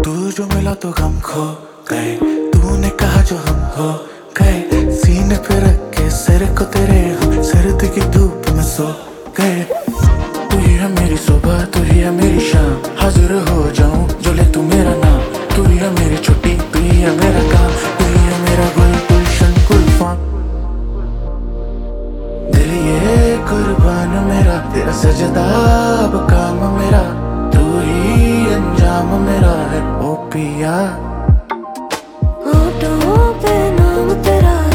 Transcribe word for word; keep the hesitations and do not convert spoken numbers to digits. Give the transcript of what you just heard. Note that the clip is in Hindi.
तू जो मिला तो गम खो गए, तूने कहा जो हम हो गए। सीने पे रख के सिर को तेरे हम सर्द की धूप में सो गए। तू ही है मेरी सुबह, तू ही है मेरी शाम, हाजिर हो जाऊं जो ले तू मेरा नाम। तू ही है मेरी छुट्टी, तू ही है मेरा काम, तू ही है मेरा गुल गुलशन गुलफाम। दिल ये कुर्बान मेरा, तेरा सजदा अब काम मेरा, तू ही अंजाम मेरा है ओ पिया।